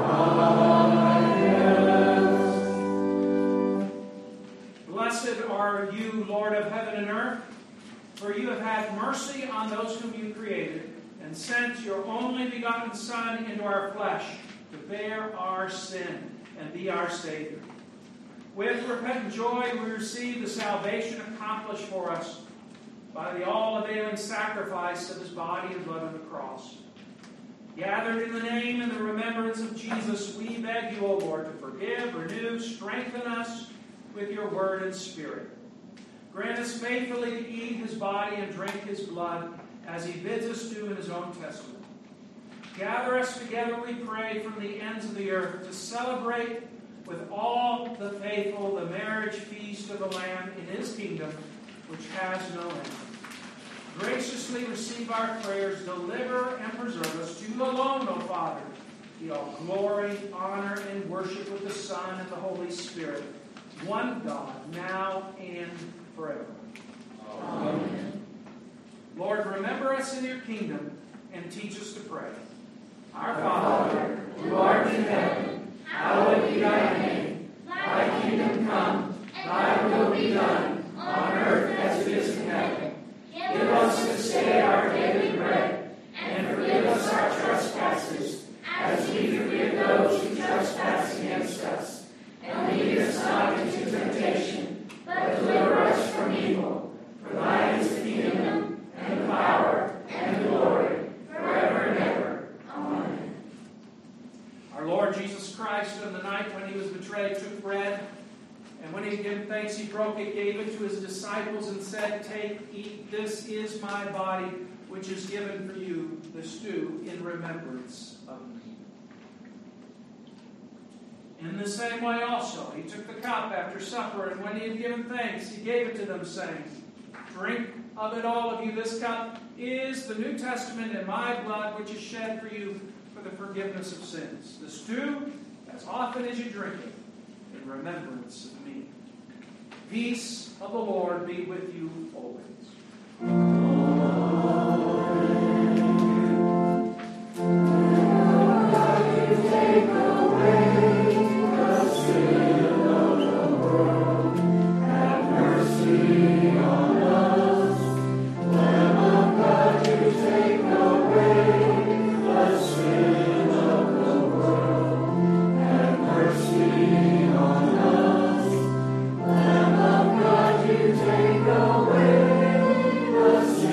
highest. Blessed are you, Lord of heaven and earth, for you have had mercy on those whom you created, and sent your only begotten Son into our flesh to bear our sin and be our Savior. With repentant joy we receive the salvation accomplished for us by the all-availing sacrifice of his body and blood on the cross. Gathered in the name and the remembrance of Jesus, we beg you, O Lord, to forgive, renew, strengthen us with your word and spirit. Grant us faithfully to eat his body and drink his blood, as he bids us do in his own testament. Gather us together, we pray, from the ends of the earth to celebrate with all the faithful the marriage feast of the Lamb in his kingdom, which has no end. Graciously receive our prayers, deliver and preserve us. To you alone, O Father, be all glory, honor, and worship with the Son and the Holy Spirit, one God, now and forever. Amen. Lord, remember us in your kingdom and teach us to pray. Our Father, who art in heaven, hallowed be thy name. Thy kingdom come, thy will be done, on earth as it is in heaven. broke it, gave it to his disciples, and said, "Take, eat, this is my body, which is given for you. This do in remembrance of me." In the same way also, he took the cup after supper, and when he had given thanks, he gave it to them, saying, "Drink of it, all of you. This cup is the New Testament in my blood, which is shed for you for the forgiveness of sins. This do as often as you drink it in remembrance of me." Peace of the Lord be with you always. Take away the sin.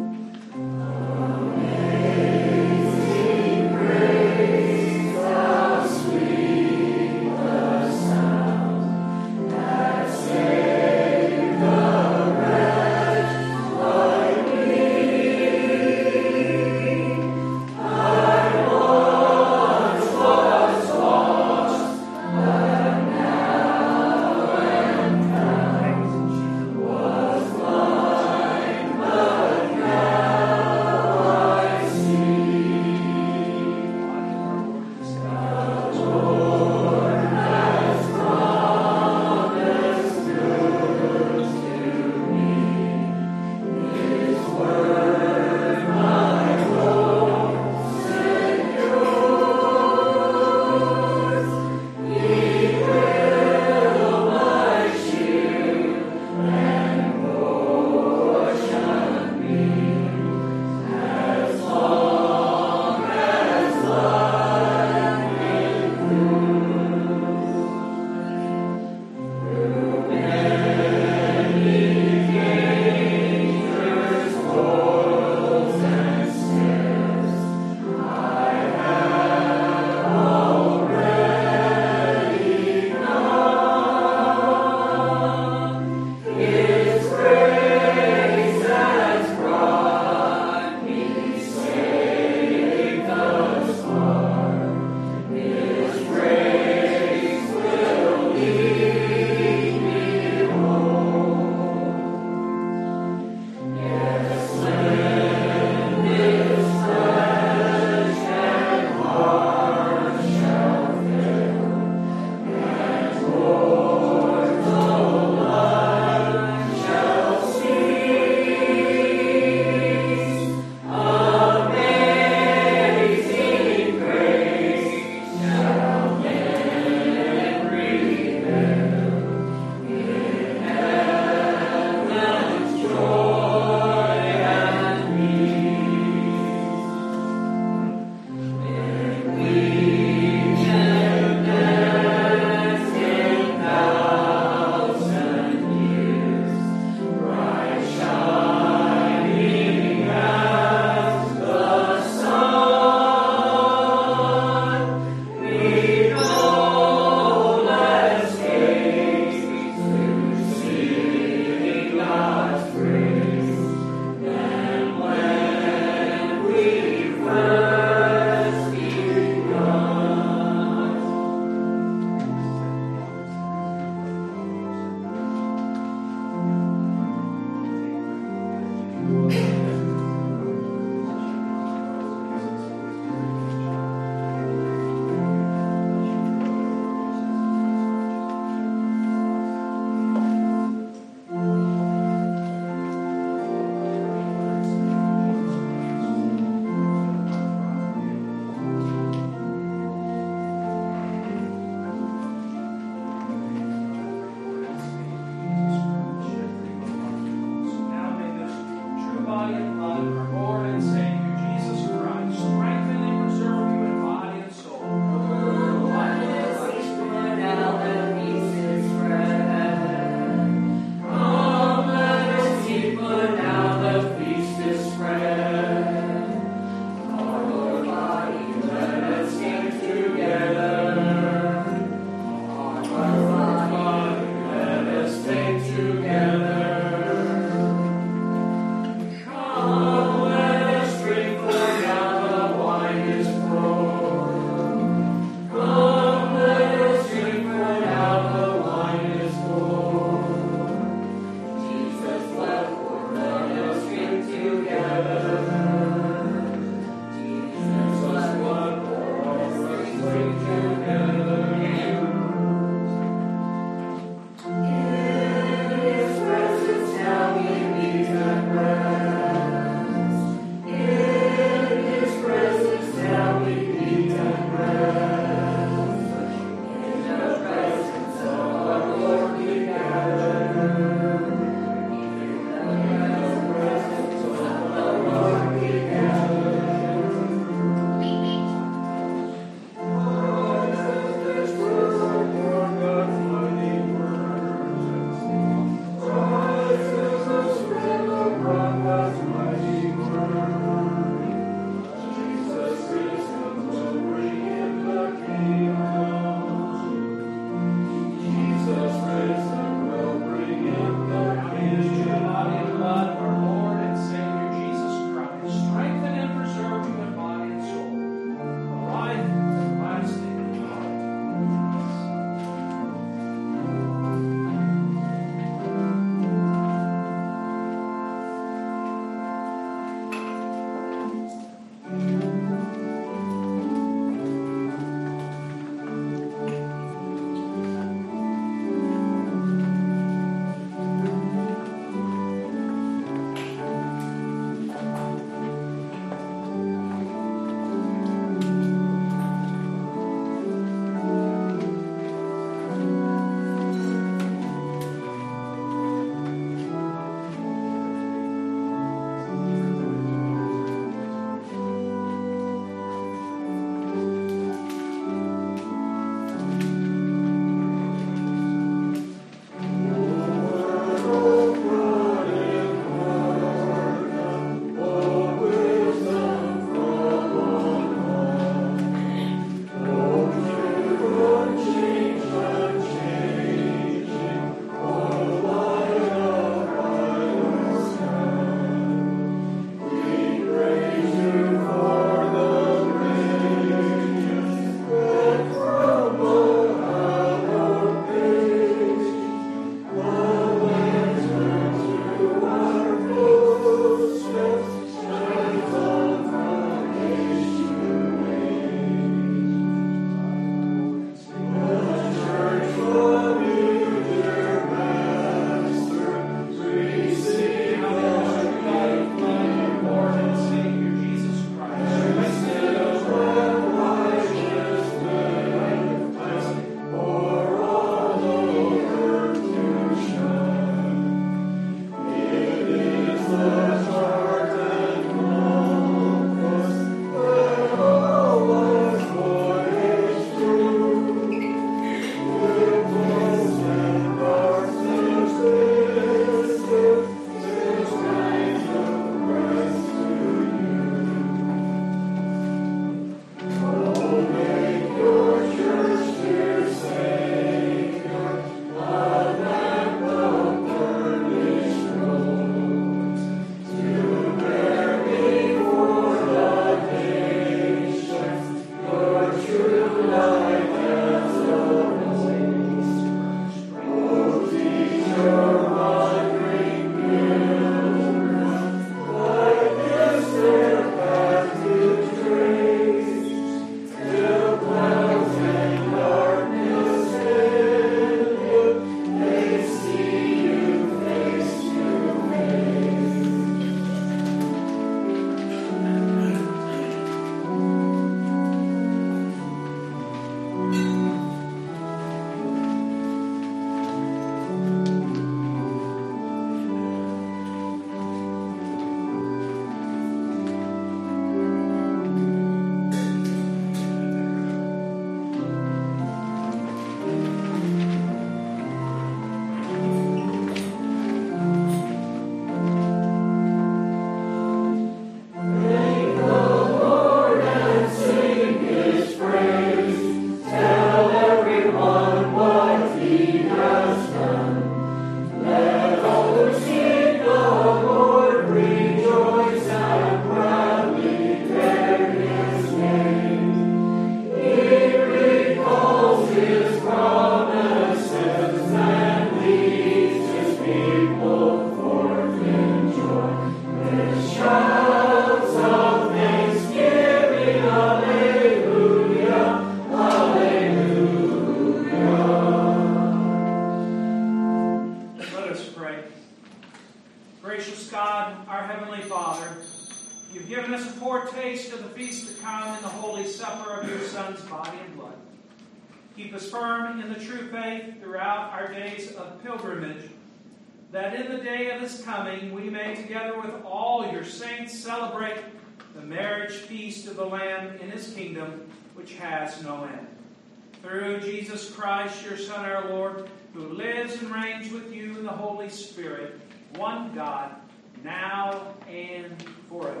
You've given us a foretaste of the feast to come in the holy supper of your Son's body and blood. Keep us firm in the true faith throughout our days of pilgrimage, that in the day of his coming we may, together with all your saints, celebrate the marriage feast of the Lamb in his kingdom, which has no end. Through Jesus Christ, your Son, our Lord, who lives and reigns with you in the Holy Spirit, one God, now and forever.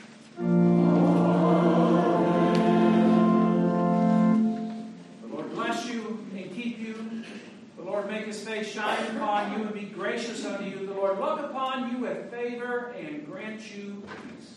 The Lord bless you and keep you. The Lord make his face shine upon you and be gracious unto you. The Lord look upon you with favor and grant you peace.